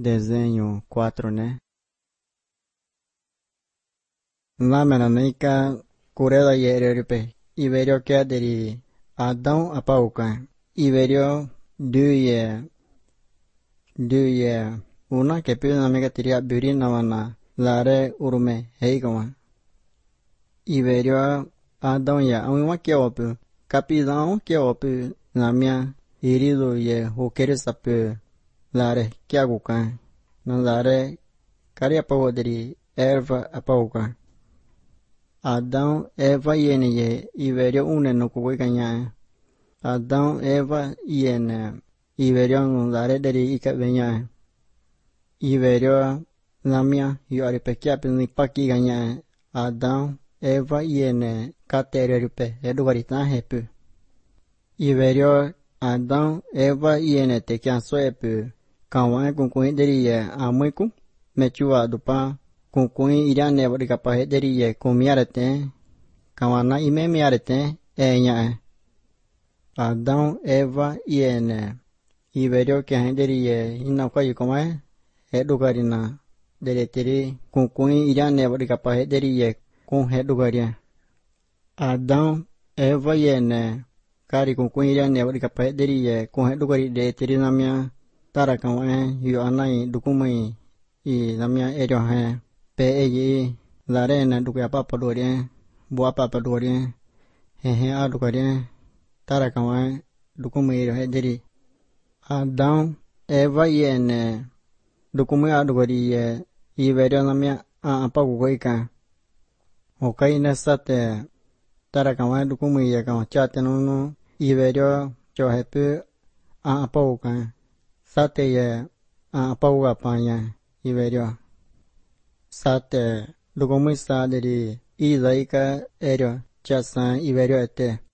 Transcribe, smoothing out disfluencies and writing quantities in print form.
Desenho 4, né? Lá menanica cureda yereripe. Iberio que aderi Adão apauca. Iberio duye una que pide amiga tiria burina wana lare urume heigama. Iberio Adão ya aunwa que opu. Capidão que opu namia irido ye hokere sapu lare que aguca. No lare cari apauaderi erva apauca. Adão, Eva e Iberio une no kuwe kanya. Adão, Eva iene Iberio no lare deri ika benya. Iberio lamia yori pekia pini paki kanya. Adão, Eva iene katere rupe edugarita hepu. Iberio Adão, Eva iene tekian soepu. Kawan kunkuin deri ye amuiku mechua dupa. Kunkuin irane wadi kapahe deri ye kumiarete, kawana ime miarete, enya. Adão, Eva, iene. Iberio que a deri ye inauka yukomae, edugarina. Deri teri, kunkuin irane wadi kapahe deri ye kun edugaria. Adão, Eva, iene. Kari kunkuin irane wadi kapahe deri ye kun edugari de teri namia, tarakawae, yu anai dukumai, I namia erio he. Pe larena duke apapa doria, bua papa doria, a ducaria, tarakawa, ducumeiro hederi. Adão, Eva iene, ducume a ducaria, Iberio na minha apaguica. O cai nessa te, tarakawa, ducumeia, com chate no, Iberio, chohepe, a apaguca. Sate ye, a apaguca panha, Iberio. Sate, ducumisa deri Isaíca erio, chasan Iberio ete.